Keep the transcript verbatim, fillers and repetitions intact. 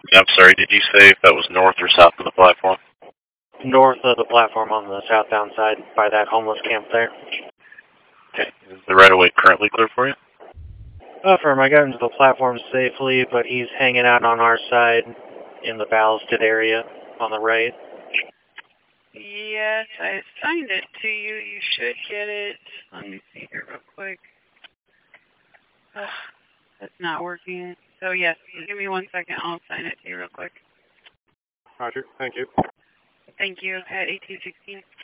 Yeah, I'm sorry, did you say if that was north or south of the platform? North of the platform on the southbound side by that homeless camp there. Okay. Is the right-of-way currently clear for you? Affirm, I got into the platform safely, but he's hanging out on our side in the ballasted area on the right. Yes, I assigned it to you. You should get it. Let me see here real quick. Ugh, that's not working. So yes, give me one second. I'll assign it to you real quick. Roger, thank you. Thank you. At eighteen sixteen.